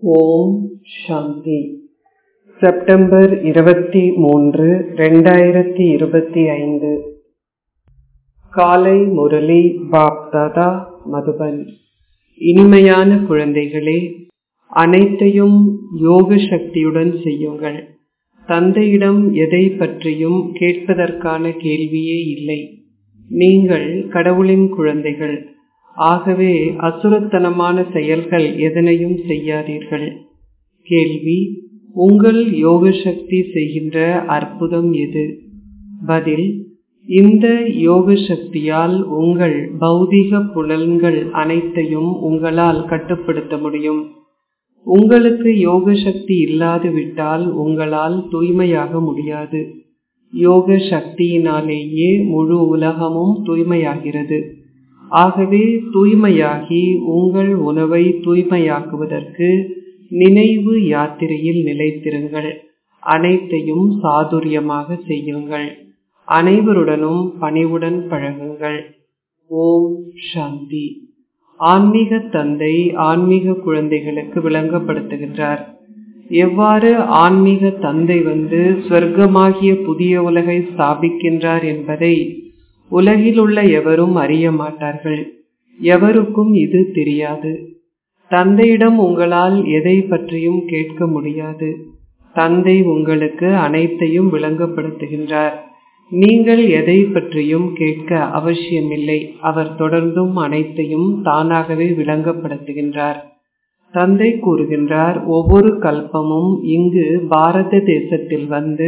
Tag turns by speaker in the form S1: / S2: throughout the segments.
S1: ஓம் சாந்தி. September 23, 2025. காலை முரளி பாப்தாதா மதுபன். இனிமையான குழந்தைகளே, அனைத்தையும் யோக சக்தியுடன் செய்யுங்கள். தந்தையிடம் எதை பற்றியும் கேட்பதற்கான கேள்வியே இல்லை. நீங்கள் கடவுளின் குழந்தைகள். ஆகவே அசுரத்தனமான செயல்கள் எதனையும் செய்யாதீர்கள். கேள்வி: உங்கள் யோக சக்தி செய்கின்ற அற்புதம் எது? பதில்: இந்த யோக சக்தியால் உங்கள் பௌதிக புலன்கள் அனைத்தையும் உங்களால் கட்டுப்படுத்த முடியும். உங்களுக்கு யோக சக்தி இல்லாது விட்டால் உங்களால் தூய்மையாக முடியாது. யோக சக்தியினாலேயே முழு உலகமும் தூய்மையாகிறது. ஆகவே தூய்மையாகி உங்கள் உணவை தூய்மையாக்குவதற்கு நினைவு யாத்திரையில் நிலைத்திருங்கள். அனைத்தையும் சாதுரியமாக செய்யுங்கள். அனைவருடனும் பணிவுடன் பழகுங்கள். ஓம் சாந்தி. ஆன்மீக தந்தை ஆன்மீக குழந்தைகளுக்கு விளங்கப்படுத்துகின்றார். எவ்வாறு ஆன்மீக தந்தை ஸ்வர்க்கமாகிய புதிய உலகை ஸ்தாபிக்கின்றார் என்பதை உலகில் உள்ள எவரும் அறிய மாட்டார்கள். எவருக்கும் இது தெரியாது. தந்தையிடம் உங்களால் எதை பற்றியும் கேட்க முடியாது. தந்தை உங்களுக்கு அனைத்தையும் விளங்கப்படுத்துகின்றார். நீங்கள் எதை பற்றியும் கேட்க அவசியமில்லை. அவர் தொடர்ந்தும் அனைத்தையும் தானாகவே விளங்கப்படுத்துகின்றார். தந்தை கூறுகின்றார், ஒவ்வொரு கல்பமும் இங்கு பாரத தேசத்தில்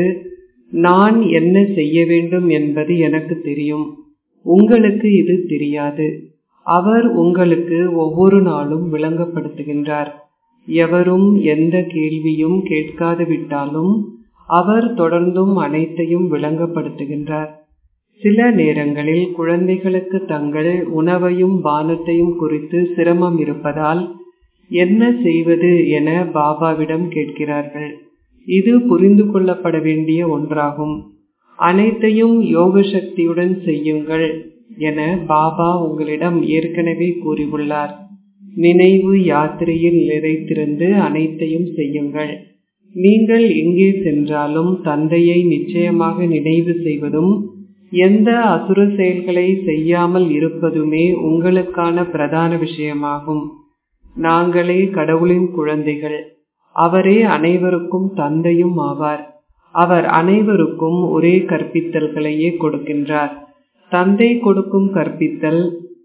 S1: நான் என்ன செய்ய வேண்டும் என்பது எனக்கு தெரியும். உங்களுக்கு இது தெரியாது. அவர் உங்களுக்கு ஒவ்வொரு நாளும் விளங்கப்படுத்துகின்றார். எவரும் எந்த கேள்வியும் கேட்காது விட்டாலும் அவர் தொடர்ந்தும் அனைத்தையும் விளங்கப்படுத்துகின்றார். சில நேரங்களில் குழந்தைகளுக்கு தங்கள் உணவையும் பானத்தையும் குறித்து சிரமம் இருப்பதால் என்ன செய்வது என பாபாவிடம் கேட்கிறார்கள். இது புரிந்து கொள்ளப்பட வேண்டிய ஒன்றாகும். அனைத்தையும் யோக சக்தியுடன் செய்யுங்கள் என பாபா உங்களிடம் ஏற்கனவே கூறியுள்ளார். நினைவு யாத்திரையில் நிறைத்திருந்து அனைத்தையும் செய்யுங்கள். நீங்கள் எங்கே சென்றாலும் தந்தையை நிச்சயமாக நினைவு செய்வதும் எந்த அசுர செயல்களை செய்யாமல் இருப்பதுமே உங்களுக்கான பிரதான விஷயமாகும். நாங்களே கடவுளின் குழந்தைகள். அவரே அனைவருக்கும் தந்தையும் ஆவார். அவர் அனைவருக்கும் ஒரே கற்பித்தல்களையே கொடுக்கின்றார். தந்தை கொடுக்கும் கற்பித்தல்: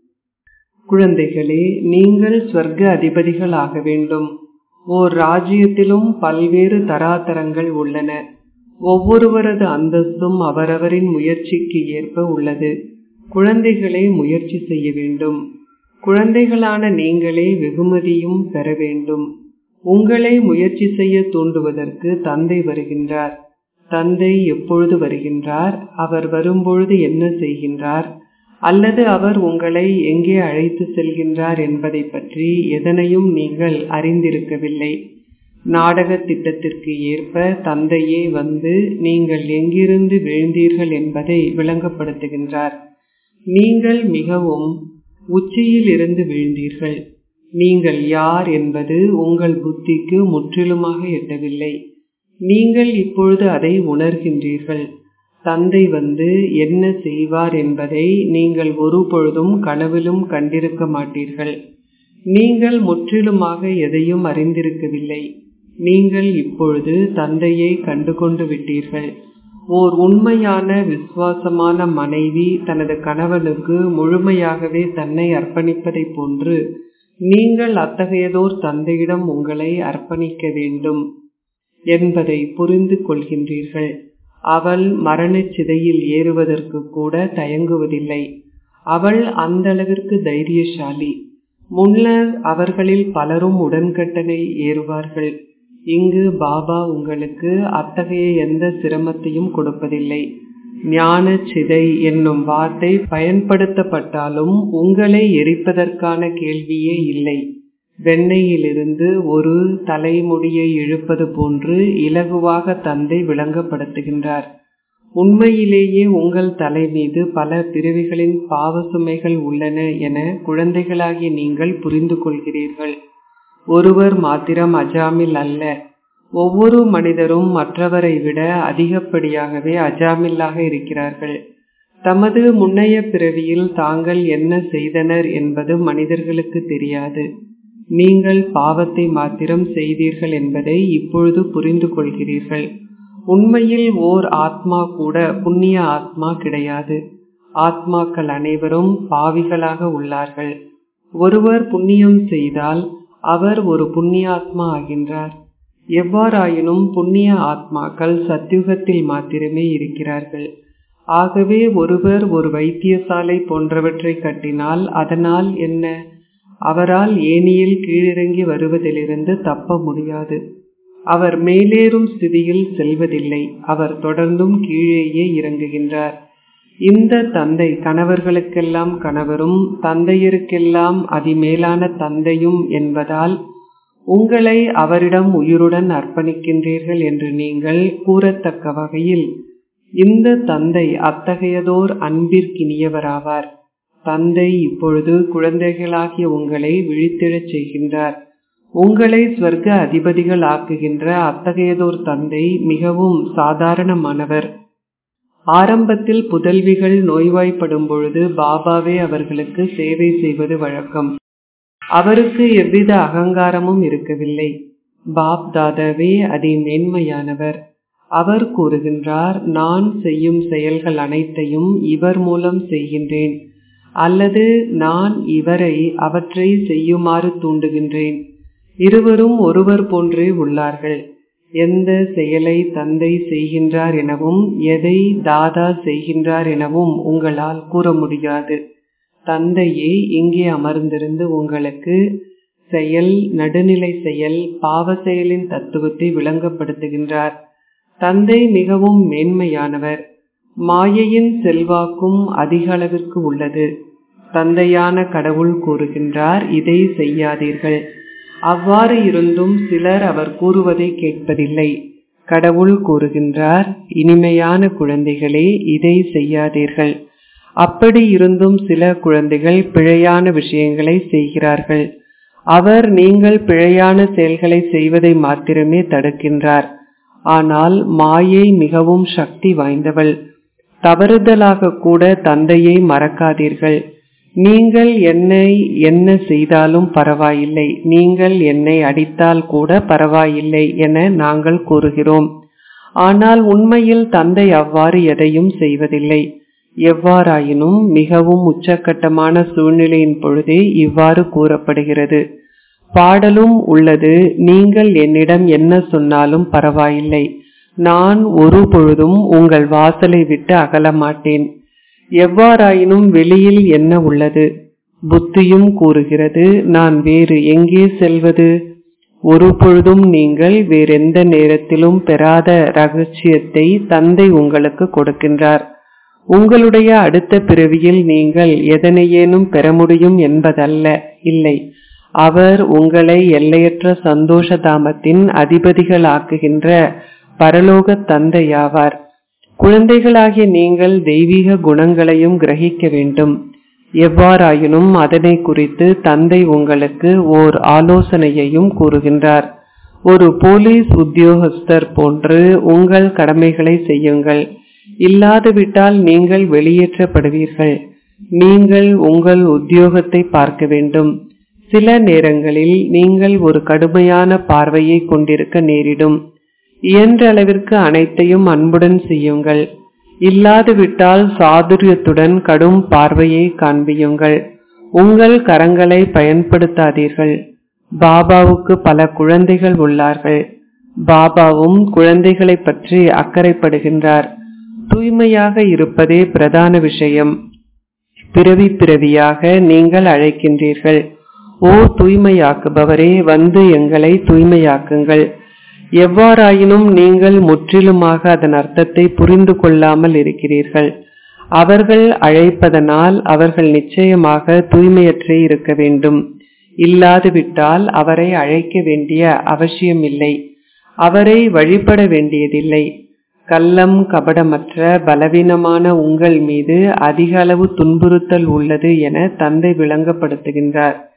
S1: குழந்தைகளே, நீங்கள் ஸ்வர்க்க அதிபதிகள் ஆக வேண்டும். ஓர் ராஜ்யத்திலும் பல்வேறு தராதரங்கள் உள்ளன. ஒவ்வொருவரது அந்தஸ்தும் அவரவரின் முயற்சிக்கு ஏற்ப உள்ளது. குழந்தைகளே முயற்சி செய்ய வேண்டும். குழந்தைகளான நீங்களே வெகுமதியும் பெற வேண்டும். உங்களை முயற்சி செய்ய தூண்டுவதற்கு தந்தை வருகின்றார். தந்தை எப்பொழுது வருகின்றார், அவர் வரும்பொழுது என்ன செய்கின்றார், அல்லது அவர் உங்களை எங்கே அழைத்து செல்கின்றார் என்பதை பற்றி எதனையும் நீங்கள் அறிந்திருக்கவில்லை. நாடக திட்டத்திற்கு ஏற்ப தந்தையே நீங்கள் எங்கிருந்து வீழ்ந்தீர்கள் என்பதை விளங்கப்படுத்துகின்றார். நீங்கள் மிகவும் உச்சியில் இருந்து வீழ்ந்தீர்கள். நீங்கள் யார் என்பது உங்கள் புத்திக்கு முற்றிலுமாக எட்டவில்லை. நீங்கள் இப்பொழுது அதை உணர்கின்றீர்கள். தந்தை என்ன செய்வார் என்பதை நீங்கள் ஒரு பொழுதும் கனவிலும் கண்டிருக்க மாட்டீர்கள். நீங்கள் முற்றிலுமாக எதையும் அறிந்திருக்கவில்லை. நீங்கள் இப்பொழுது தந்தையை கண்டுகொண்டு விட்டீர்கள். ஓர் உண்மையான விசுவாசமான மனைவி தனது கணவனுக்கு முழுமையாகவே தன்னை அர்ப்பணிப்பதை போன்று நீங்கள் அத்தகையதோர் தந்தையிடம் உங்களை அர்ப்பணிக்க வேண்டும் என்பதை புரிந்து கொள்கின்றீர்கள். அவள் மரண சிதையில் ஏறுவதற்கு கூட தயங்குவதில்லை. அவள் அந்த அளவிற்கு தைரியசாலி. முன்னர் அவர்களில் பலரும் உடன்கட்டளை ஏறுவார்கள். இங்கு பாபா உங்களுக்கு அத்தகைய எந்த சிரமத்தையும் கொடுப்பதில்லை. ஞான சிதை என்னும் வார்த்தை பயன்படுத்தப்பட்டாலும் உங்களை எரிப்பதற்கான கேள்வியே இல்லை. வெண்ணெயிலிருந்து ஒரு தலைமுடியை இழுப்பது போன்று இலகுவாக தந்தை விளங்கப்படுத்துகின்றார். உண்மையிலேயே உங்கள் தலை மீது பல பிறவிகளின் பாவ சுமைகள் உள்ளன என குழந்தைகளாகிய நீங்கள் புரிந்து கொள்கிறீர்கள். ஒருவர் மாத்திரம் அஜாமில் அல்ல. ஒவ்வொரு மனிதரும் மற்றவரை விட அதிகப்படியாகவே அஜாமில்லாக இருக்கிறார்கள். தமது முன்னைய பிறவியில் தாங்கள் என்ன செய்தனர் என்பது மனிதர்களுக்கு தெரியாது. நீங்கள் பாவத்தை மாத்திரம் செய்தீர்கள் என்பதை இப்பொழுது புரிந்து கொள்கிறீர்கள். உண்மையில் ஓர் ஆத்மா கூட புண்ணிய ஆத்மா கிடையாது. ஆத்மாக்கள் அனைவரும் பாவிகளாக உள்ளார்கள். ஒருவர் புண்ணியம் செய்தால் அவர் ஒரு புண்ணியாத்மா ஆகின்றார். எவ்வாறாயினும் புண்ணிய ஆத்மாக்கள் சத்யுகத்தில் மாத்திரமே இருக்கிறார்கள். ஆகவே ஒருவர் ஒரு வைத்தியசாலை போன்றவற்றை கட்டினால் அதனால் என்ன? அவரால் ஏணியில் கீழிறங்கி வருவதிலிருந்து தப்ப முடியாது. அவர் மேலேறும் ஸ்திதியில் செல்வதில்லை. அவர் தொடர்ந்தும் கீழேயே இறங்குகின்றார். இந்த தந்தை கணவர்களுக்கெல்லாம் கணவரும் தந்தையருக்கெல்லாம் அதிமேலான தந்தையும் என்பதால் உங்களை அவரிடம் உயிருடன் அர்ப்பணிக்கின்றீர்கள் என்று நீங்கள் கூறத்தக்க வகையில் இந்த தந்தை அத்தகையதோர் அன்பிற்கினியவராவார். தந்தை இப்பொழுது குழந்தைகளாகிய உங்களை விழித்தெழச் செய்கின்றார். உங்களை ஸ்வர்க்க அதிபதிகள் ஆக்குகின்ற அத்தகையதோர் தந்தை மிகவும் சாதாரணமானவர். ஆரம்பத்தில் புதல்விகள் நோய்வாய்ப்படும் பொழுது பாபாவே அவர்களுக்கு சேவை செய்வது வழக்கம். அவருக்கு எவ்வித அகங்காரமும் இருக்கவில்லை. பாப் தாதாவே அதிமேன்மையானவர். அவர் கூறுகின்றார், நான் செய்யும் செயல்கள் அனைத்தையும் இவர் மூலம் செய்கின்றேன், அல்லது நான் இவரை அவற்றை செய்யுமாறு தூண்டுகின்றேன். இருவரும் ஒருவர் போன்றே உள்ளார்கள். எந்த செயலை தந்தை செய்கின்றார் எனவும் எதை தாதா செய்கின்றார் எனவும் உங்களால் கூற முடியாது. தந்தையே இங்கே அமர்ந்திருந்து உங்களுக்கு செயல், நடுநிலை செயல், பாவ செயலின் தத்துவத்தை விளங்கப்படுத்துகின்றார். தந்தை மிகவும் மேன்மையானவர். மாயையின் செல்வாக்கும் அதிக அளவிற்கு உள்ளது. தந்தையான கடவுள் கூறுகின்றார், இதை செய்யாதீர்கள். அவ்வாறு இருந்தும் சிலர் அவர் கூறுவதை கேட்பதில்லை. கடவுள் கூறுகின்றார், இனிமையான குழந்தைகளே, இதை செய்யாதீர்கள். அப்படி இருந்தும் சில குழந்தைகள் பிழையான விஷயங்களை செய்கிறார்கள். அவர் நீங்கள் பிழையான செயல்களை செய்வதை மாத்திரமே தடுக்கின்றார். ஆனால் மாயை மிகவும் சக்தி வாய்ந்தவள். தவறுதலாக கூட தந்தையை மறக்காதீர்கள். நீங்கள் என்னை என்ன செய்தாலும் பரவாயில்லை, நீங்கள் என்னை அடித்தால் கூட பரவாயில்லை என நாங்கள் கூறுகிறோம். ஆனால் உண்மையில் தந்தை அவ்வாறு எதையும் செய்வதில்லை. எவ்வாறாயினும் மிகவும் உச்சக்கட்டமான சூழ்நிலையின் பொழுதே இவ்வாறு கூறப்படுகிறது. பாடலும் உள்ளது, நீங்கள் என்னிடம் என்ன சொன்னாலும் பரவாயில்லை, நான் ஒரு பொழுதும் உங்கள் வாசலை விட்டு அகலமாட்டேன். எவ்வாறாயினும் வெளியில் என்ன உள்ளது? புத்தியும் கூறுகிறது, நான் வேறு எங்கே செல்வது? ஒரு பொழுதும் நீங்கள் வேறெந்த நேரத்திலும் பெறாத ரகசியத்தை தந்தை உங்களுக்கு கொடுக்கின்றார். உங்களுடைய அடுத்த பிறவியில் நீங்கள் எதனையேனும் பெற முடியும் என்பதல்ல, இல்லை. அவர் உங்களை எல்லையற்ற சந்தோஷ தாமத்தின் அதிபதிகள் ஆக்குகின்ற பரலோக தந்தையாவார். குழந்தைகளாகிய நீங்கள் தெய்வீக குணங்களையும் கிரகிக்க வேண்டும். எவ்வாறாயினும் அதனை குறித்து தந்தை உங்களுக்கு ஓர் ஆலோசனையையும் கூறுகின்றார். ஒரு போலீஸ் உத்தியோகஸ்தர் போன்று உங்கள் கடமைகளை செய்யுங்கள். இல்லாதுவிட்டால் நீங்கள் வெளியேற்றப்படுவீர்கள். நீங்கள் உங்கள் உத்தியோகத்தை பார்க்க வேண்டும். சில நேரங்களில் நீங்கள் ஒரு கடுமையான பார்வையை கொண்டிருக்க நேரிடும். இயன்ற அளவிற்கு அனைத்தையும் அன்புடன் செய்யுங்கள். இல்லாதுவிட்டால் சாதுரியத்துடன் கடும் பார்வையை காண்பியுங்கள். உங்கள் கரங்களை பயன்படுத்தாதீர்கள். பாபாவுக்கு பல குழந்தைகள் உள்ளார்கள். பாபாவும் குழந்தைகளை பற்றி அக்கறைப்படுகின்றார். தூய்மையாக இருப்பதே பிரதான விஷயம். பிறவி பிறவியாக நீங்கள் அழைக்கின்றீர்கள், ஓ தூய்மையாக்குபவரே, வந்து எங்களை தூய்மையாக்குங்கள். எவ்வாறாயினும் நீங்கள் முற்றிலுமாக அதன் அர்த்தத்தை புரிந்து கொள்ளாமல் இருக்கிறீர்கள். அவர்கள் அழைப்பதனால் அவர்கள் நிச்சயமாக தூய்மையற்றே இருக்க வேண்டும். இல்லாதுவிட்டால் அவரை அழைக்க வேண்டிய அவசியமில்லை, அவரை வழிபட வேண்டியதில்லை. கள்ளம் கபடமற்ற பலவீனமான உங்கள் மீது அதிக அளவு துன்புறுத்தல் உள்ளது என தந்தை விளங்கப்படுத்துகின்றார்.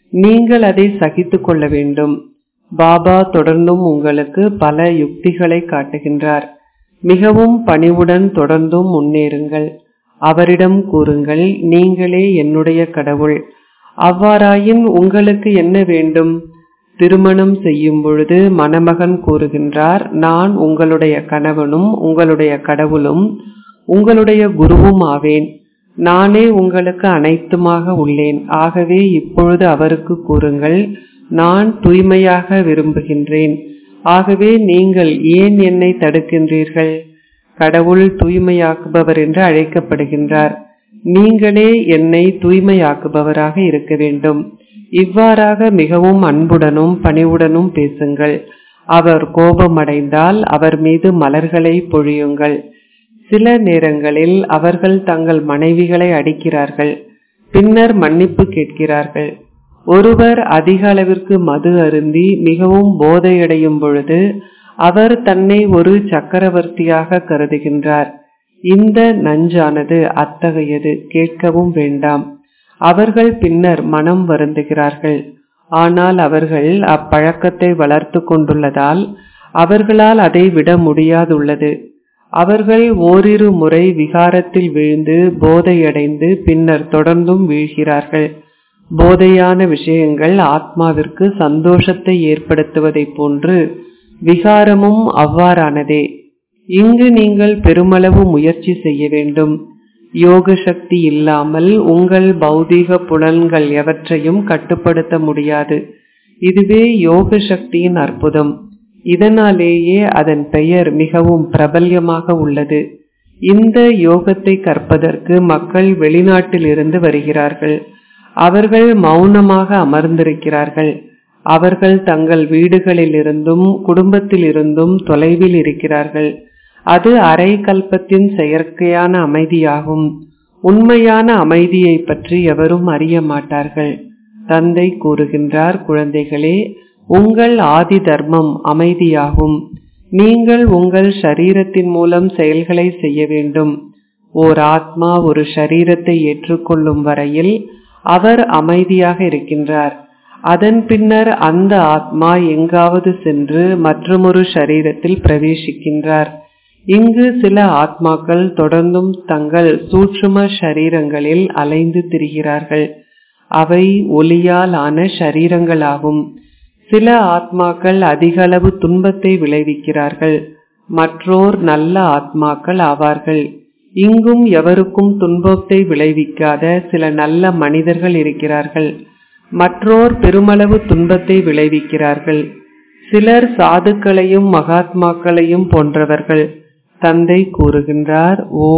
S1: நீங்கள் அதை சகித்து கொள்ள வேண்டும். பாபா தொடர்ந்தும் உங்களுக்கு பல யுக்திகளை காட்டுகின்றார். மிகவும் பணிவுடன் தொடர்ந்தும் முன்னேறுங்கள். அவரிடம் கூறுங்கள், நீங்களே என்னுடைய கடவுள். அவ்வாறாயின் உங்களுக்கு என்ன வேண்டும்? திருமணம் செய்யும் பொழுது மணமகன் கூறுகின்றார், நான் உங்களுடைய கணவனும் உங்களுடைய கடவுளும் உங்களுடைய குருவும் ஆவேன். நானே உங்களுக்கு அனைத்துமாக உள்ளேன். ஆகவே இப்பொழுது அவருக்கு கூறுங்கள், நான் தூய்மையாக விரும்புகின்றேன். ஆகவே நீங்கள் ஏன் என்னை தடுக்கின்றீர்கள்? கடவுள் தூய்மையாக்குபவர் என்று அழைக்கப்படுகின்றார். நீங்களே என்னை தூய்மையாக்குபவராக இருக்க வேண்டும். இவ்வாறாக மிகவும் அன்புடனும் பணிவுடனும் பேசுங்கள். அவர் கோபமடைந்தால் அவர் மீது மலர்களை பொழியுங்கள். சில நேரங்களில் அவர்கள் தங்கள் மனைவிகளை அடிக்கிறார்கள், பின்னர் மன்னிப்பு கேட்கிறார்கள். ஒருவர் அதிக அளவிற்கு மது அருந்தி மிகவும் போதையடையும் பொழுது அவர் தன்னை ஒரு சக்கரவர்த்தியாக கருதுகின்றார். இந்த நஞ்சானது அத்தகையது, கேட்கவும் வேண்டாம். அவர்கள் பின்னர் மனம் வருந்துகிறார்கள். ஆனால் அவர்கள் அப்பழக்கத்தை வளர்த்து கொண்டுள்ளதால் அவர்களால் அதை விட முடியாதுள்ளது. அவர்கள் ஓரிரு முறை விகாரத்தில் வீழ்ந்து போதையடைந்து பின்னர் தொடர்ந்தும் வீழ்கிறார்கள். போதையான விஷயங்கள் ஆத்மாவிற்கு சந்தோஷத்தை ஏற்படுத்துவதை போன்று விகாரமும் அவ்வாறானதே. இங்கு நீங்கள் பெருமளவு முயற்சி செய்ய வேண்டும். யோக சக்தி இல்லாமல் உங்கள் பௌதீக புலன்கள் எவற்றையும் கட்டுப்படுத்த முடியாது. இதுவே யோக சக்தியின் அற்புதம். இதனாலேயே அதன் பெயர் மிகவும் பிரபல்யமாக உள்ளது. இந்த யோகத்தை கற்பதற்கு மக்கள் வெளிநாட்டில் இருந்து வருகிறார்கள். அவர்கள் மௌனமாக அமர்ந்திருக்கிறார்கள். அவர்கள் தங்கள் வீடுகளில் இருந்தும் குடும்பத்தில் இருந்தும் தொலைவில் இருக்கிறார்கள். அது அரை கல்பத்தின் செயற்கையான அமைதியாகும். உண்மையான அமைதியை பற்றி எவரும் அறிய மாட்டார்கள். தந்தை கூறுகின்றார், குழந்தைகளே, உங்கள் ஆதி தர்மம் அமைதியாகும். நீங்கள் உங்கள் ஷரீரத்தின் மூலம் செயல்களை செய்ய வேண்டும். ஓர் ஆத்மா ஒரு ஷரீரத்தை ஏற்றுக்கொள்ளும் வரையில் அவர் அமைதியாக இருக்கின்றார். அதன் பின்னர் அந்த ஆத்மா எங்காவது சென்று மற்றொரு ஷரீரத்தில் பிரவேசிக்கின்றார். இங்கு சில ஆத்மாக்கள் தொடர்ந்தும் தங்கள் சூட்சும ஷரீரங்களில் அலைந்து திரிகிறார்கள். அவை ஒளியால் ஆன ஷரீரங்களாகும். சில ஆத்மாக்கள் அதிக அளவு துன்பத்தை விளைவிக்கிறார்கள். மற்றோர் நல்ல ஆத்மாக்கள் ஆவார்கள். இங்கும் எவருக்கும் துன்பத்தை விளைவிக்காத சில நல்ல மனிதர்கள் இருக்கிறார்கள். மற்றோர் பெருமளவு துன்பத்தை விளைவிக்கிறார்கள். சிலர் சாதுக்களையும் மகாத்மாக்களையும் போன்றவர்கள். தந்தை கூறுகின்றார், ஓ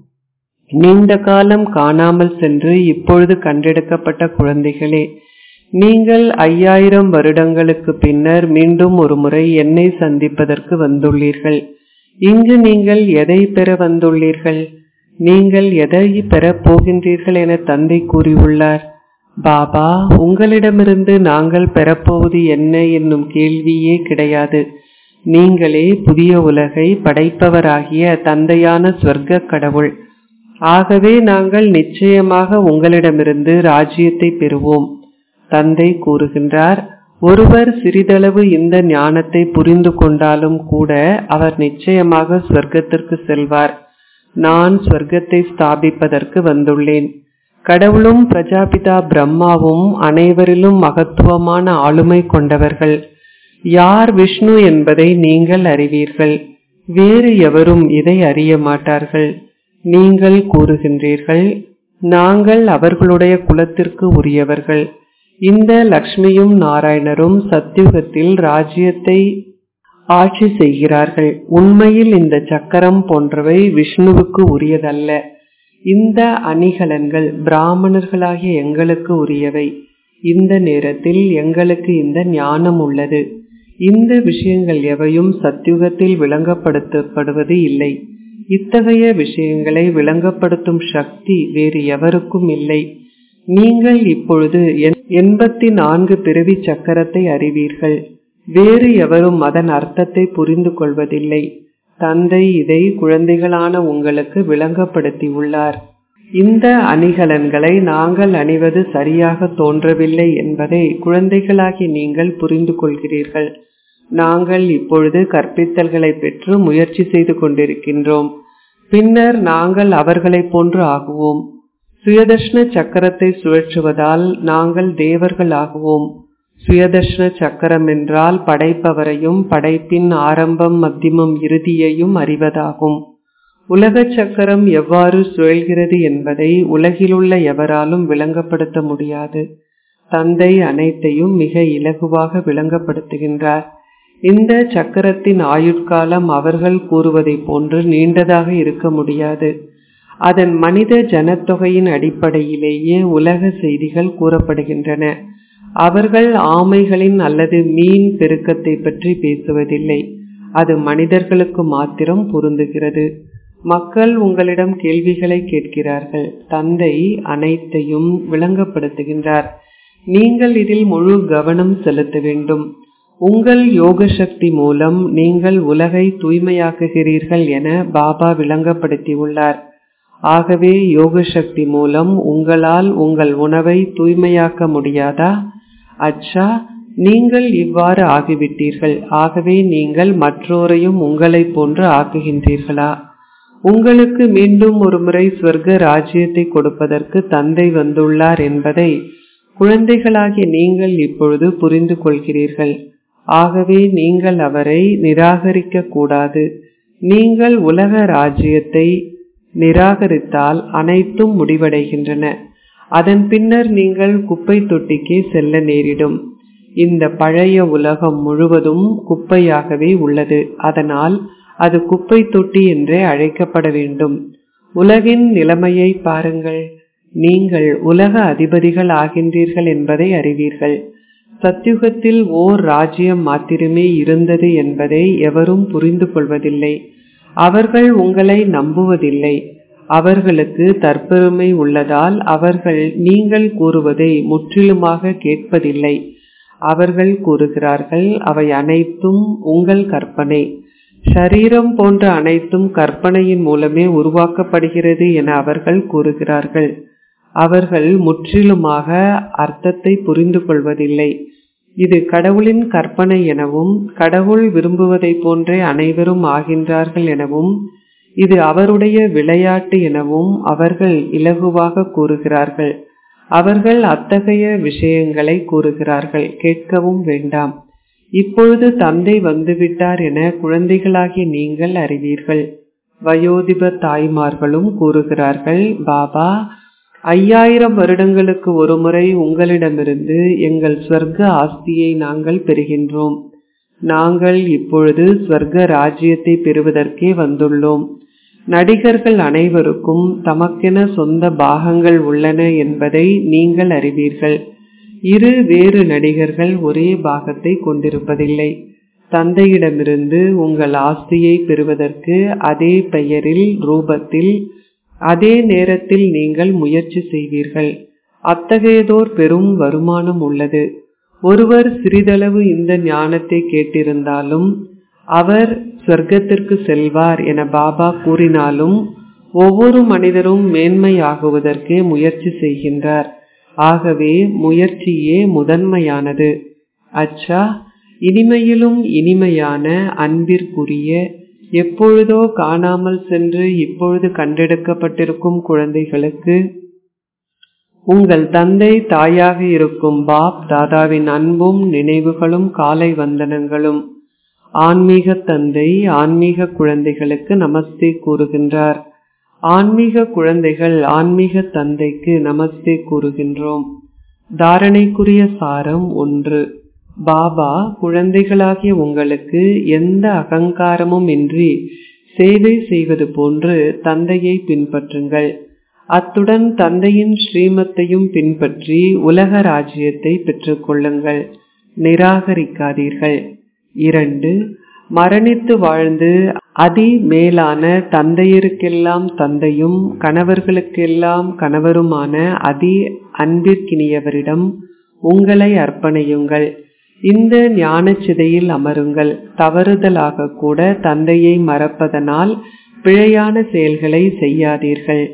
S1: நீண்ட காலம் காணாமல் சென்று இப்பொழுது கண்டெடுக்கப்பட்ட குழந்தைகளே, நீங்கள் 5000 வருடங்களுக்கு பின்னர் மீண்டும் ஒரு முறை என்னை சந்திப்பதற்கு வந்துள்ளீர்கள். இங்கு நீங்கள் எதை பெற வந்துள்ளீர்கள்? நீங்கள் எதை பெறப் போகின்றீர்கள் என தந்தை கூறியுள்ளார். பாபா, உங்களிடமிருந்து நாங்கள் பெறப்போவது என்ன என்னும் கேள்வியே கிடையாது. நீங்களே புதிய உலகை படைப்பவராகிய தந்தையான ஸ்வர்க்க கடவுள். ஆகவே நாங்கள் நிச்சயமாக உங்களிடமிருந்து ராஜ்யத்தை பெறுவோம். தந்தை கூறுகின்றார், ஒருவர் சிறிதளவு இந்த ஞானத்தை புரிந்து கொண்டாலும் கூட அவர் நிச்சயமாக ஸ்வர்க்கத்திற்கு செல்வார். நான் ஸ்வர்க்கத்தை ஸ்தாபிப்பதற்கு வந்துள்ளேன். கடவுளும் பிரஜாபிதா பிரம்மாவும் அனைவரிலும் மகத்துவமான ஆளுமை கொண்டவர்கள். யார் விஷ்ணு என்பதை நீங்கள் அறிவீர்கள். வேறு எவரும் இதை அறிய மாட்டார்கள். நீங்கள் கூறுகின்றீர்கள், நாங்கள் அவர்களுடைய குலத்திற்கு உரியவர்கள். இந்த லக்ஷ்மியும் நாராயணரும் சத்யுகத்தில் ராஜ்யத்தை ஆட்சி செய்கிறார்கள். உண்மையில் இந்த சக்கரம் போன்றவை விஷ்ணுவுக்கு உரியதல்ல. இந்த அணிகலன்கள் பிராமணர்களாகிய எங்களுக்கு உரியவை. இந்த நேரத்தில் எங்களுக்கு இந்த ஞானம் உள்ளது. இந்த விஷயங்கள் எவையும் சத்யுகத்தில் விளங்கப்படுத்தப்படுவது இல்லை. இத்தகைய விஷயங்களை விளங்கப்படுத்தும் சக்தி வேறு எவருக்கும் இல்லை. நீங்கள் இப்பொழுது 84 பிறவி சக்கரத்தை அறிவீர்கள். வேறு எவரும் அதன் அர்த்தத்தை புரிந்து கொள்வதில்லை. தந்தை இதை குழந்தைகளான உங்களுக்கு விளங்கப்படுத்தி உள்ளார். இந்த அணிகலன்களை நாங்கள் அணிவது சரியாக தோன்றவில்லை என்பதை குழந்தைகளாகி நீங்கள் புரிந்து கொள்கிறீர்கள். நாங்கள் இப்பொழுது கற்பித்தல்களை பெற்று முயற்சி செய்து கொண்டிருக்கின்றோம். பின்னர் நாங்கள் அவர்களை போன்று ஆகுவோம். சுயதர்ஷன சக்கரத்தை சுழற்றுவதால் நாங்கள் தேவர்கள் ஆகுவோம். சுயதர்ஷன சக்கரம் என்றால் படைப்பவரையும் படைப்பின் ஆரம்பம் மத்தியமம் இறுதியையும் அறிவதாகும். உலக சக்கரம் எவ்வாறு சுழல்கிறது என்பதை உலகிலுள்ள எவராலும் விளங்கப்படுத்த முடியாது. தந்தை அனைத்தையும் மிக இலகுவாக விளங்கப்படுத்துகின்றார். இந்த சக்கரத்தின் ஆயுட்காலம் அவர்கள் கூறுவதை போன்று நீண்டதாக இருக்க முடியாது. அதன் மனித ஜனத்தொகையின் அடிப்படையிலேயே உலக செய்திகள் கூறப்படுகின்றன. அவர்கள் ஆமைகளின் அல்லது மீன் பெருக்கத்தை பற்றி பேசுவதில்லை. அது மனிதர்களுக்கு மாத்திரம் பொருந்துகிறது. மக்கள் உங்களிடம் கேள்விகளை கேட்கிறார்கள். தந்தை அனைத்தையும் விளங்கப்படுத்துகின்றார். நீங்கள் இதில் முழு கவனம் செலுத்த வேண்டும். உங்கள் யோக சக்தி மூலம் நீங்கள் உலகை தூய்மையாக்குகிறீர்கள் என பாபா விளங்கப்படுத்தியுள்ளார். ஆகவே யோக சக்தி மூலம் உங்களால் உங்கள் உணவை தூய்மையாக்க முடியாதா? அச்சா, நீங்கள் இவ்வாறு ஆகிவிட்டீர்கள். ஆகவே நீங்கள் மற்றோரையும் உங்களை போன்று ஆக்குகின்றீர்களா? உங்களுக்கு மீண்டும் ஒரு முறை ஸ்வர்க ராஜ்யத்தை கொடுப்பதற்கு தந்தை வந்துள்ளார் என்பதை குழந்தைகளாகி நீங்கள் இப்பொழுது புரிந்து கொள்கிறீர்கள். ஆகவே நீங்கள் அவரை நிராகரிக்க கூடாது. நீங்கள் உலக ராஜ்யத்தை நிராகரித்தால் அனைத்தும் முடிவடைகின்றன. அதன் பின்னர் நீங்கள் குப்பை தொட்டிக்கே செல்ல நேரிடும். இந்த பழைய உலகம் முழுவதும் குப்பையாகவே உள்ளது. அதனால் அது குப்பை தொட்டி என்றே அழைக்கப்பட வேண்டும். உலகின் நிலைமையை பாருங்கள். நீங்கள் உலக அதிபதிகள் ஆகின்றீர்கள் என்பதை அறிவீர்கள். சத்யுகத்தில் ஓர் ராஜ்யம் மாத்திரமே இருந்தது என்பதை எவரும் புரிந்து கொள்வதில்லை. அவர்கள் உங்களை நம்புவதில்லை. அவர்களுக்கு தற்பெருமை உள்ளதால் அவர்கள் நீங்கள் கூறுவதை முற்றிலுமாக கேட்பதில்லை. அவர்கள் கூறுகிறார்கள், அவை அனைத்தும் உங்கள் கற்பனை. ஷரீரம் போன்ற அனைத்தும் கற்பனையின் மூலமே உருவாக்கப்படுகிறது என அவர்கள் கூறுகிறார்கள். அவர்கள் முற்றிலுமாக அர்த்தத்தை புரிந்து கொள்வதில்லை. இது கடவுளின் கற்பனை எனவும் கடவுள் விரும்புவதை போன்றே அனைவரும் ஆகின்றார்கள் எனவும் இது அவருடைய விளையாட்டு எனவும் அவர்கள் இலகுவாக கூறுகிறார்கள். அவர்கள் அத்தகைய விஷயங்களை கூறுகிறார்கள். கேட்கவும் வேண்டாம். இப்பொழுது தந்தை வந்துவிட்டார் என குழந்தைகளாகிய நீங்கள் அறிவீர்கள். வயோதிப தாய்மார்களும் கூறுகிறார்கள், பாபா 5000 வருடங்களுக்கு ஒரு முறை உங்களிடமிருந்து எங்கள் ஸ்வர்க ஆஸ்தியை நாங்கள் பெறுகின்றோம். நாங்கள் இப்பொழுது ஸ்வர்க ராஜ்யத்தை பெறுவதற்கே வந்துள்ளோம். நடிகர்கள் அனைவருக்கும் தமக்கென சொந்த பாகங்கள் உள்ளன என்பதை நீங்கள் அறிவீர்கள். வேறு நடிகர்கள் ஒரே பாகத்தை கொண்டிருப்பதில்லை. தந்தையிடமிருந்து உங்கள் ஆஸ்தியை பெறுவதற்கு அதே பெயரில், ரூபத்தில், அதே நேரத்தில் நீங்கள் முயற்சி செய்வீர்கள். அத்தகையதோர் பெரும் வருமானம் உள்ளது. ஒருவர் சிறிதளவு இந்த ஞானத்தை கேட்டிருந்தாலும் அவர் சொர்க்கத்திற்கு செல்வார் என பாபா கூறினாலும் ஒவ்வொரு மனிதரும் மேன்மையாகுவதற்கே முயற்சி செய்கின்றார். ஆகவே முயற்சியே முதன்மையானது. அச்சா, இனிமையிலும் இனிமையான அன்பிற்குரிய, எப்பொழுதோ காணாமல் சென்று இப்பொழுது கண்டெடுக்கப்பட்டிருக்கும் குழந்தைகளுக்கு உங்கள் தந்தை தாயாக இருக்கும் பாப் தாதாவின் அன்பும் நினைவுகளும் காலை வந்தனங்களும். ஆன்மீக தந்தை ஆன்மீக குழந்தைகளுக்கு நமஸ்தே கூறுகின்றார். ஆன்மீக குழந்தைகள் ஆன்மீக தந்தைக்கு நமஸ்தே கூறுகின்றோம். தாரணைக்குரிய சாரம் 1. பாபா குழந்தைகளாகிய உங்களுக்கு எந்த அகங்காரமும் இன்றி சேவை செய்வது போன்று தந்தையை பின்பற்றுங்கள். அத்துடன் தந்தையின் ஸ்ரீமத்தையும் பின்பற்றி உலக ராஜ்யத்தை பெற்றுக்கொள்ளுங்கள். நிராகரிக்காதீர்கள். 2. மரணித்து வாழ்ந்து அதி மேலான தந்தையருக்கெல்லாம் தந்தையும் கணவர்களுக்கெல்லாம் கணவருமான அதி அன்பிற்கினியவரிடம் உங்களை அர்ப்பணியுங்கள். இந்த ஞான சிதையில் அமருங்கள். தவறுதலாக கூட தந்தையை மறப்பதனால் பிழையான செயல்களை செய்யாதீர்கள்.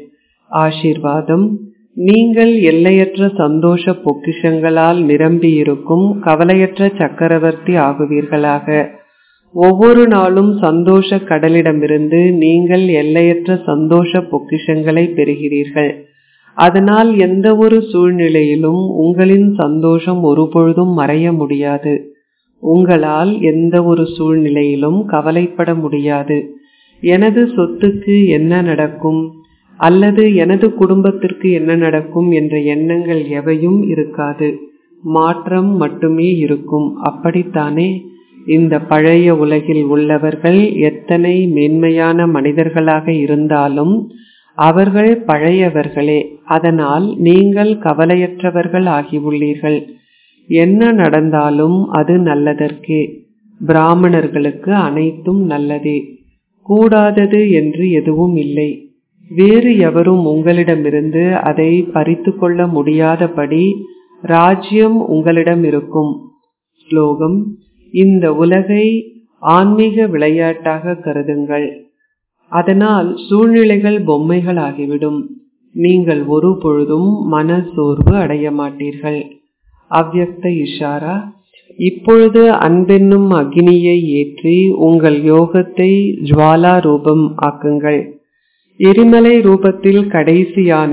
S1: ஆசீர்வாதம். நீங்கள் எல்லையற்ற சந்தோஷ பொக்கிஷங்களால் நிரம்பியிருக்கும் கவலையற்ற சக்கரவர்த்தி ஆகுவீர்களாக. ஒவ்வொரு நாளும் சந்தோஷ கடலிடமிருந்து நீங்கள் எல்லையற்ற சந்தோஷ பொக்கிஷங்களை பெறுகிறீர்கள். அதனால் எந்த ஒரு சூழ்நிலையிலும் உங்களின் சந்தோஷம் ஒருபொழுதும் மறைய முடியாது. உங்களால் எந்த ஒரு சூழ்நிலையிலும் கவலைப்பட முடியாது. எனது சொத்துக்கு என்ன நடக்கும் அல்லது எனது குடும்பத்திற்கு என்ன நடக்கும் என்ற எண்ணங்கள் எவையும் இருக்காது. மாற்றம் மட்டுமே இருக்கும். அப்படித்தானே? இந்த பழைய உலகில் உள்ளவர்கள் எத்தனை மேன்மையான மனிதர்களாக இருந்தாலும் அவர்கள் பழையவர்களே. அதனால் நீங்கள் கவலையற்றவர்கள் ஆகியுள்ளீர்கள். என்ன நடந்தாலும் அது நல்லதற்கே. பிராமணர்களுக்கு அனைத்தும் நல்லதே. கூடாதது என்று எதுவும் இல்லை. வேறு எவரும் உங்களிடமிருந்து அதை பறித்து கொள்ள முடியாதபடி ராஜ்யம் உங்களிடம் இருக்கும். ஸ்லோகம். இந்த உலகை ஆன்மீக விளையாட்டாக கருதுங்கள். அதனால் சூழ்நிலைகள் பொம்மைகள் ஆகிவிடும். நீங்கள் ஒரு பொழுதும் மன சோர்வு அடைய மாட்டீர்கள். அவ்யக்த இஷாரா. இப்பொழுது அன்பென்னும் அக்னியை ஏற்றி உங்கள் யோகத்தை ஜுவாலா ரூபம் ஆக்குங்கள். எரிமலை ரூபத்தில் கடைசியான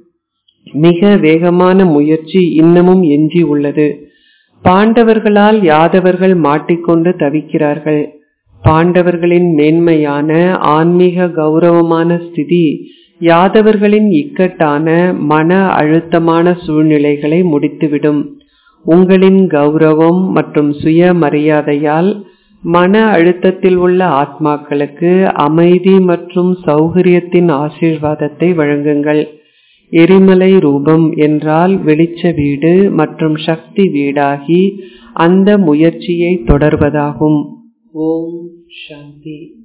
S1: மிக வேகமான முயற்சி இன்னமும் எஞ்சி உள்ளது. பாண்டவர்களால் யாதவர்கள் மாட்டிக்கொண்டு தவிக்கிறார்கள். பாண்டவர்களின் மேன்மையான ஆன்மீக கௌரவமான ஸ்திதி யாதவர்களின் இக்கட்டான மன அழுத்தமான சூழ்நிலைகளை முடித்துவிடும். உங்களின் கௌரவம் மற்றும் சுய மரியாதையால் மன அழுத்தத்தில் உள்ள ஆத்மாக்களுக்கு அமைதி மற்றும் சௌகரியத்தின் ஆசீர்வாதத்தை வழங்குங்கள். எரிமலை ரூபம் என்றால் வெளிச்ச வீடு மற்றும் சக்தி வீடாகி அந்த முயற்சியை தொடர்வதாகும். ஓம் சாந்தி.